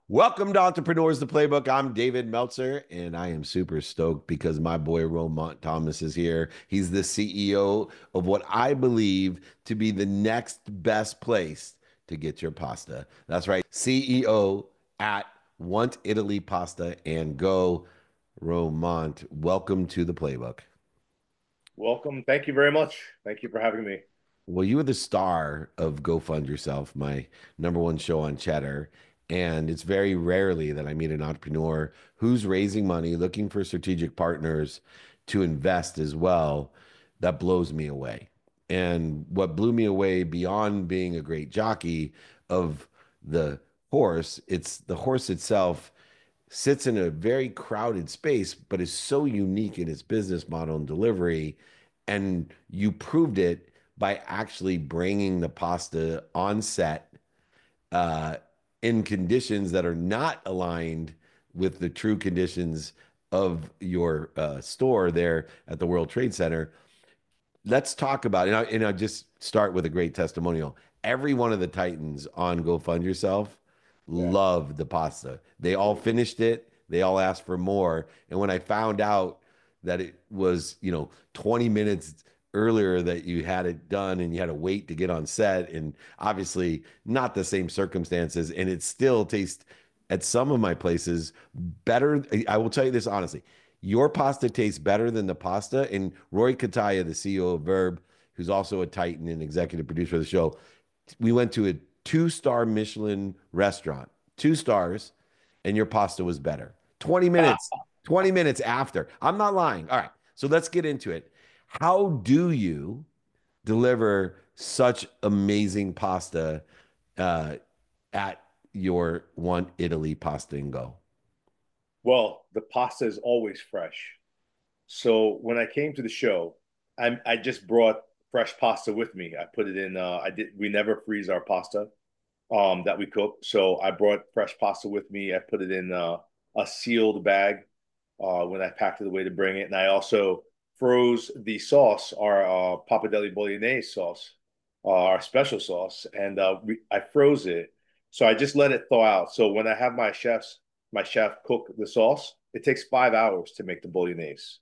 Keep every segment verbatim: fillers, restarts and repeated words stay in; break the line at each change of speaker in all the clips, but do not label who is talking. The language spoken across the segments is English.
Welcome to Entrepreneurs the Playbook. I'm David Meltzer, and I am super stoked because my boy Romont Thomas is here. He's the C E O of what I believe to be the next best place to get your pasta. That's right, C E O at Want Italy Pasta and Go. Romont, welcome to the Playbook.
Welcome. Thank you very much. Thank you for having me.
Well, you were the star of Go Fund Yourself, my number one show on Cheddar. And it's very rarely that I meet an entrepreneur who's raising money, looking for strategic partners to invest as well. That blows me away. And what blew me away beyond being a great jockey of the horse, it's the horse itself sits in a very crowded space, but is so unique in its business model and delivery. And you proved it by actually bringing the pasta on set uh, in conditions that are not aligned with the true conditions of your uh, store there at the World Trade Center. Let's talk about it. And I, and I just start with a great testimonial. Every one of the Titans on Go Fund Yourself
Yeah.
loved the pasta. They all finished it. They all asked for more. And when I found out that it was, you know, twenty minutes earlier that you had it done and you had to wait to get on set, and obviously not the same circumstances, and it still tastes at some of my places better. I will tell you this honestly. Your pasta tastes better than the pasta. And Roy Kataya, the C E O of Verb, who's also a Titan and executive producer of the show, we went to a two star Michelin restaurant, two stars, and your pasta was better. twenty minutes, twenty minutes after. I'm not lying. All right. So let's get into it. How do you deliver such amazing pasta uh, at your Want Italy Pasta and Go?
Well, the pasta is always fresh. So when I came to the show, I I just brought fresh pasta with me. I put it in. Uh, I did. We never freeze our pasta um, that we cook. So I brought fresh pasta with me. I put it in uh, a sealed bag uh, when I packed it away to bring it, and I also froze the sauce, our uh, Pappardelle Bolognese sauce, uh, our special sauce, and uh, we, I froze it. So I just let it thaw out. So when I have my chefs, my chef cook the sauce, it takes five hours to make the bolognese.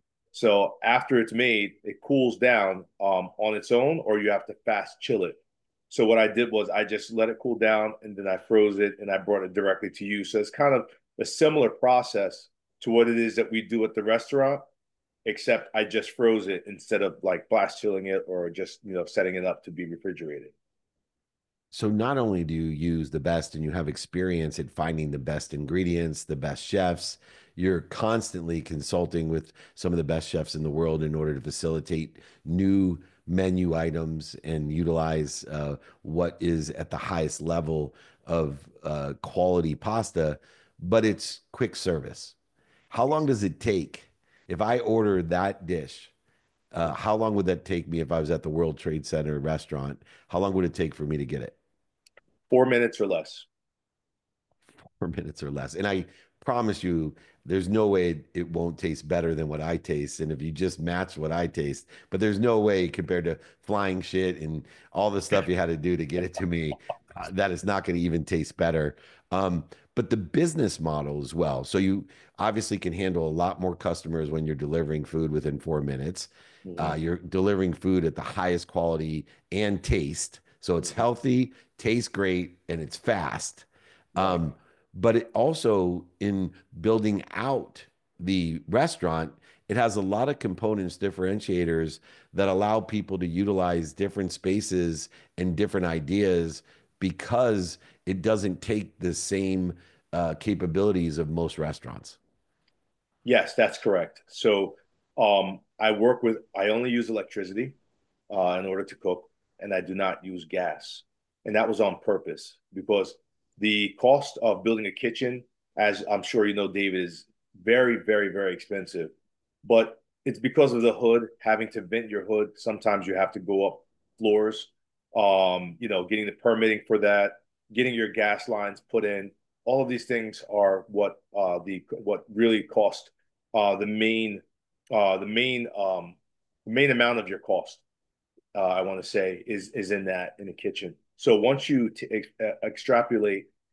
So after it's made, it cools down um, on its own, or you have to fast chill it. So what I did was I just let it cool down and then I froze it and I brought it directly to you. So it's kind of a similar process to what it is that we do at the restaurant, except I just froze it instead of like blast chilling it or just, you know, setting it up to be refrigerated.
So not only do you use the best and you have experience at finding the best ingredients, the best chefs, you're constantly consulting with some of the best chefs in the world in order to facilitate new menu items and utilize uh, what is at the highest level of uh, quality pasta, but it's quick service. How long does it take if I order that dish? Uh, how long would that take me if I was at the World Trade Center restaurant? How long would it take for me to get it?
Four minutes or less.
Four minutes or less. And I promise you, there's no way it won't taste better than what I taste. And if you just match what I taste, but there's no way compared to flying shit and all the stuff you had to do to get it to me, uh, that is not going to even taste better. Um, but the business model as well. So you obviously can handle a lot more customers when you're delivering food within four minutes. Uh,
Mm-hmm.
you're delivering food at the highest quality and taste. So it's
Mm-hmm.
healthy, tastes great, and it's fast.
Right.
Um, but it also in building out the restaurant, it has a lot of components, differentiators that allow people to utilize different spaces and different ideas because it doesn't take the same uh, capabilities of most restaurants.
Yes, that's correct. So um, I work with, I only use electricity uh, in order to cook, and I do not use gas. And that was on purpose because the cost of building a kitchen, as I'm sure you know, David, is very, very, very expensive. But it's because of the hood, having to vent your hood. Sometimes you have to go up floors, um, you know, getting the permitting for that, getting your gas lines put in. All of these things are what uh, the what really cost uh, the main uh, the main um, the main amount of your cost. Uh, I want to say is is in that in the kitchen. So once you t- ex- uh, extrapolate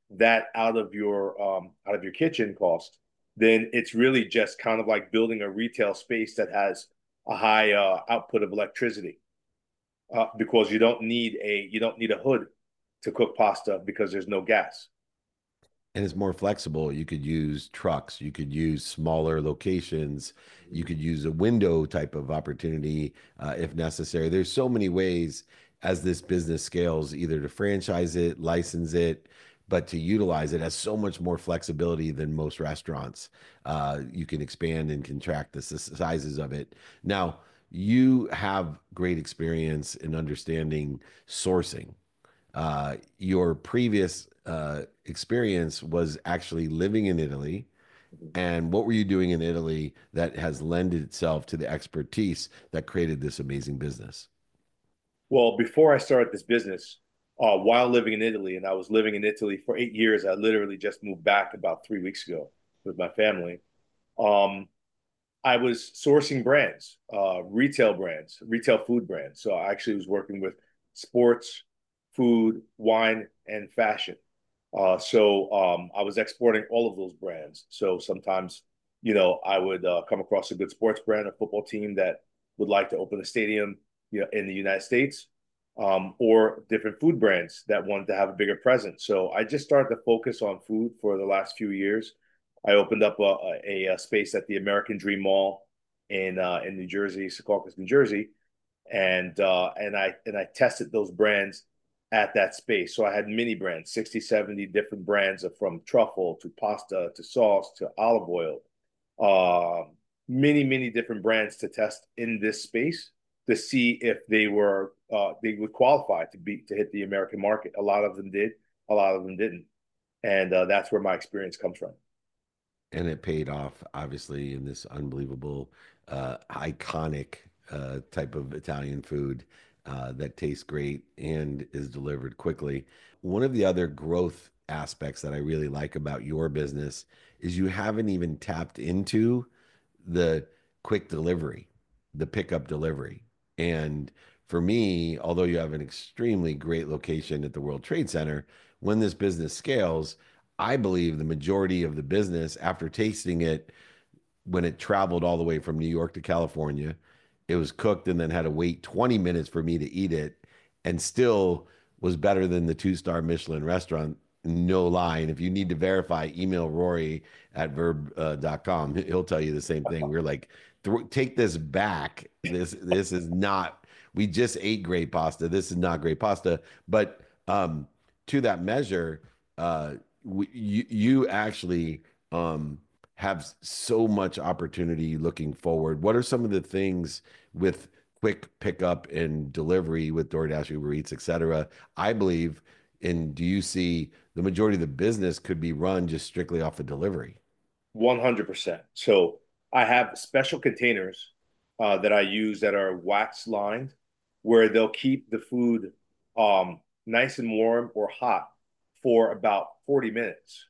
that out of your um, out of your kitchen cost, then it's really just kind of like building a retail space that has a high uh, output of electricity, uh, because you don't need a you don't need a hood to cook pasta because there's no gas.
And it's more flexible. You could use trucks, you could use smaller locations, you could use a window type of opportunity uh, if necessary. There's so many ways as this business scales, either to franchise it, license it, but to utilize it has so much more flexibility than most restaurants. Uh, you can expand and contract the s- sizes of it. Now, you have great experience in understanding sourcing. Uh, your previous uh, experience was actually living in Italy. And what were you doing in Italy that has lended itself to the expertise that created this amazing business?
Well, before I started this business, uh, while living in Italy, and I was living in Italy for eight years, I literally just moved back about three weeks ago with my family. Um, I was sourcing brands, uh, retail brands, retail food brands. So I actually was working with sports, food, wine, and fashion. Uh, so um, I was exporting all of those brands. So sometimes, you know, I would uh, come across a good sports brand, a football team that would like to open a stadium, you know, in the United States, um, or different food brands that wanted to have a bigger presence. So I just started to focus on food for the last few years. I opened up a, a, a space at the American Dream Mall in uh, in New Jersey, Secaucus, New Jersey, and uh, and I and I tested those brands at that space. So I had mini brands, sixty, seventy different brands of, from truffle to pasta to sauce to olive oil, uh, many, many different brands to test in this space to see if they were uh, they would qualify to be to hit the American market. A lot of them did, a lot of them didn't, and uh, that's where my experience comes from.
And it paid off, obviously, in this unbelievable, uh, iconic uh, type of Italian food uh, that tastes great and is delivered quickly. One of the other growth aspects that I really like about your business is you haven't even tapped into the quick delivery, the pickup delivery. And for me, although you have an extremely great location at the World Trade Center, when this business scales, I believe the majority of the business, after tasting it when it traveled all the way from New York to California. It was cooked and then had to wait twenty minutes for me to eat it and still was better than the two star Michelin restaurant. No lie. And if you need to verify, email Rory at verb uh, dot com. He'll tell you the same thing. We're like, take this back. This this is not, we just ate great pasta. This is not great pasta. But um, to that measure, uh, we, you, you actually um, have so much opportunity looking forward. What are some of the things with quick pickup and delivery with DoorDash, Uber Eats, et cetera? I believe, and do you see the majority of the business could be run just strictly off of delivery?
one hundred percent. So I have special containers uh, that I use that are wax lined, where they'll keep the food um, nice and warm or hot for about forty minutes.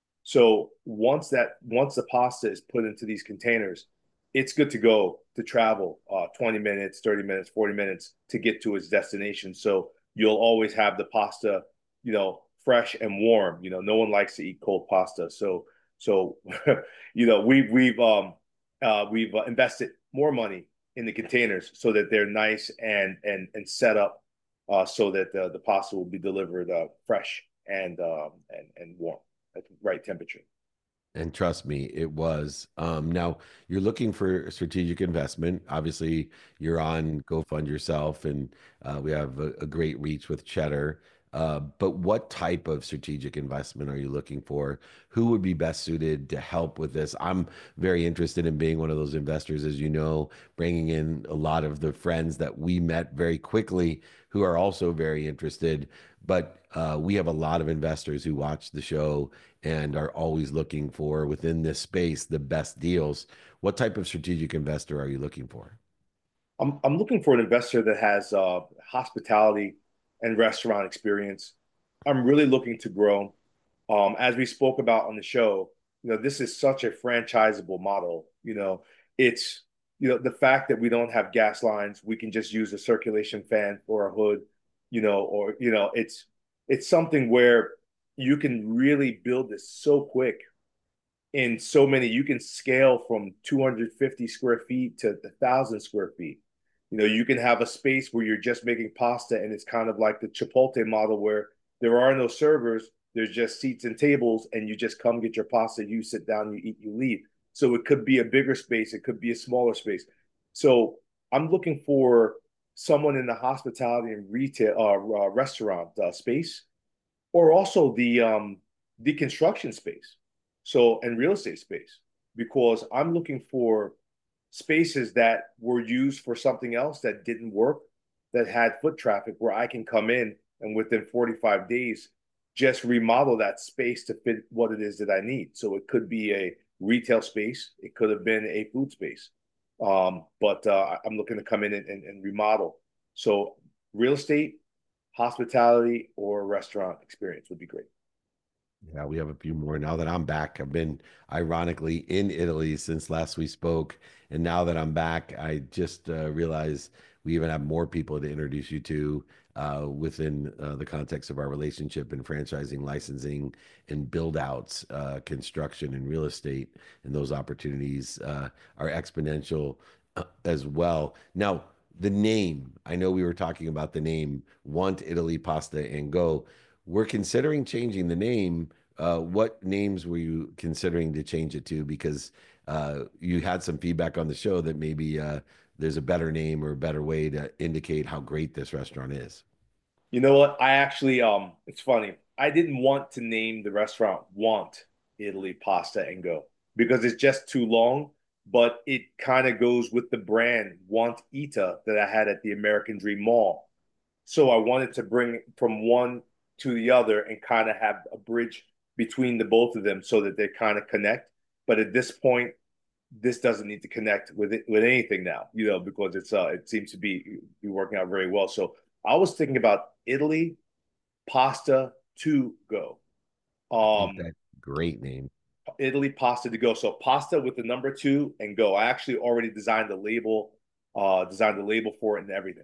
So once that once the pasta is put into these containers, it's good to go to travel uh, twenty minutes, thirty minutes, forty minutes to get to its destination. So you'll always have the pasta, you know, fresh and warm. You know, no one likes to eat cold pasta. So so you know, we've we've um uh, we've uh, invested more money in the containers so that they're nice and and and set up uh, so that the, the pasta will be delivered uh, fresh and um, and and warm at the right temperature.
And trust me, it was. Um, now you're looking for strategic investment. Obviously, you're on Go Fund Yourself, and uh, we have a, a great reach with Cheddar. Uh, but what type of strategic investment are you looking for? Who would be best suited to help with this? I'm very interested in being one of those investors, as you know, bringing in a lot of the friends that we met very quickly who are also very interested. But uh, we have a lot of investors who watch the show and are always looking for within this space the best deals. What type of strategic investor are you looking for?
I'm I'm looking for an investor that has uh, hospitality and restaurant experience. I'm really looking to grow. Um, as we spoke about on the show, you know, this is such a franchisable model. You know, it's you know the fact that we don't have gas lines, we can just use a circulation fan or a hood. You know, or you know, it's it's something where you can really build this so quick in so many. You can scale from two hundred fifty square feet to one thousand square feet. You know, you can have a space where you're just making pasta and it's kind of like the Chipotle model where there are no servers, there's just seats and tables, and you just come get your pasta, you sit down, you eat, you leave. So it could be a bigger space, it could be a smaller space. So I'm looking for someone in the hospitality and retail uh, uh, restaurant uh, space, or also the um, the construction space, so and real estate space, because I'm looking for spaces that were used for something else that didn't work, that had foot traffic, where I can come in and within forty-five days just remodel that space to fit what it is that I need. So it could be a retail space, it could have been a food space, um, but uh, I'm looking to come in and, and, and remodel. So real estate, hospitality, or restaurant experience would be great.
Yeah, we have a few more now that I'm back. I've been ironically in Italy since last we spoke. And now that I'm back, I just uh, realized we even have more people to introduce you to uh, within uh, the context of our relationship in franchising, licensing, and build outs, uh, construction, and real estate. And those opportunities uh, are exponential uh, as well. Now, the name, I know we were talking about the name Want Italy Pasta and Go. We're considering changing the name. Uh, what names were you considering to change it to? Because uh, you had some feedback on the show that maybe uh, there's a better name or a better way to indicate how great this restaurant is.
You know what? I actually, um, it's funny. I didn't want to name the restaurant Want Italy Pasta and Go because it's just too long, but it kind of goes with the brand Want Ita that I had at the American Dream Mall. So I wanted to bring from one to the other and kind of have a bridge between the both of them so that they kind of connect. But at this point, this doesn't need to connect with it with anything now, you know, because it's uh it seems to be be working out very well. So I was thinking about Italy pasta to go.
I think
Um,
that great name.
Italy pasta to go. So pasta with the number two and go. I actually already designed the label, uh, designed the label for it and everything.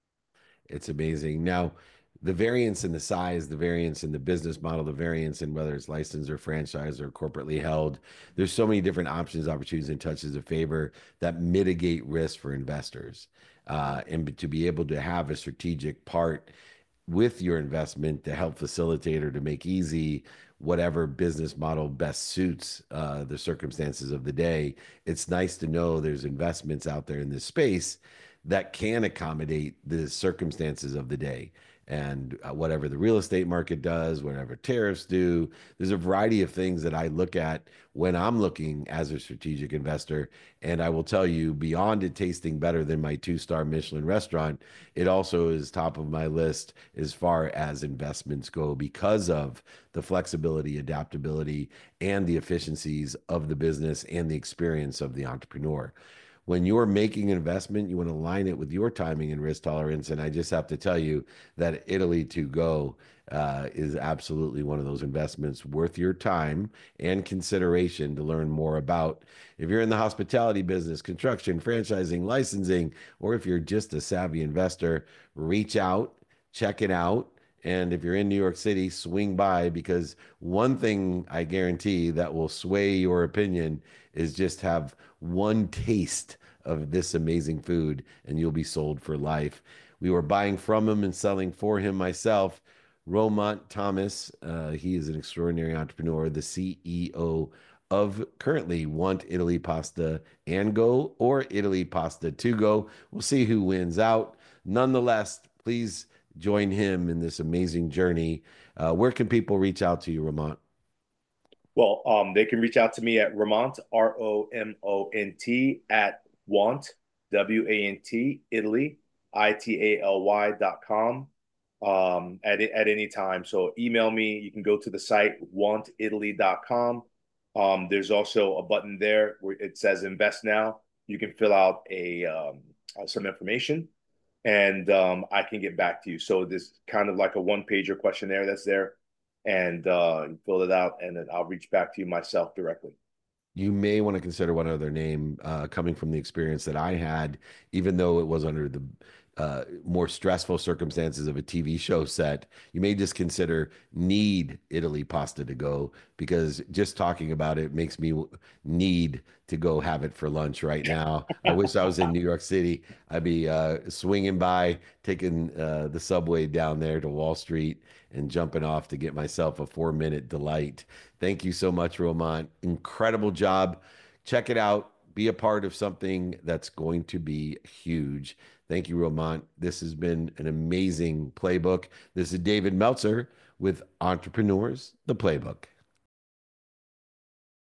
It's amazing. Now, the variance in the size, the variance in the business model, the variance in whether it's licensed or franchise or corporately held, there's so many different options, opportunities, and touches of favor that mitigate risk for investors. Uh, and to be able to have a strategic part with your investment to help facilitate or to make easy whatever business model best suits uh, the circumstances of the day. It's nice to know there's investments out there in this space that can accommodate the circumstances of the day. And uh, whatever the real estate market does, whatever tariffs do, there's a variety of things that I look at when I'm looking as a strategic investor. And I will tell you, beyond it tasting better than my two star Michelin restaurant, it also is top of my list as far as investments go because of the flexibility, adaptability, and the efficiencies of the business and the experience of the entrepreneur. When you're making an investment, you want to align it with your timing and risk tolerance. And I just have to tell you that Italy to go uh, is absolutely one of those investments worth your time and consideration to learn more about. If you're in the hospitality business, construction, franchising, licensing, or if you're just a savvy investor, reach out, check it out. And if you're in New York City, swing by because one thing I guarantee that will sway your opinion is just have one taste of this amazing food and you'll be sold for life. We were buying from him and selling for him myself. Romont Thomas, uh, he is an extraordinary entrepreneur, the C E O of currently Want Italy Pasta and Go or Italy Pasta to Go. We'll see who wins out. Nonetheless, please join him in this amazing journey. Uh, where can people reach out to you, Romont?
Well, um, they can reach out to me at Romont, R O M O N T, at Want, W A N T, Italy, I T A L Y dot com, um, at, at any time. So email me. You can go to the site, want italy dot com. Um, there's also a button there where it says invest now. You can fill out a um, uh, some information and um, I can get back to you. So there's kind of like a one pager questionnaire that's there, and uh, fill it out, and then I'll reach back to you myself directly.
You may want to consider one other name uh, coming from the experience that I had, even though it was under the uh, more stressful circumstances of a T V show set, you may just consider need Italy pasta to go, because just talking about it makes me need to go have it for lunch right now. I wish I was in New York City. I'd be uh, swinging by, taking uh, the subway down there to Wall Street and jumping off to get myself a four minute delight. Thank you so much, Roman. Incredible job. Check it out. Be a part of something that's going to be huge. Thank you, Romant. This has been an amazing playbook. This is David Meltzer with Entrepreneurs, the Playbook.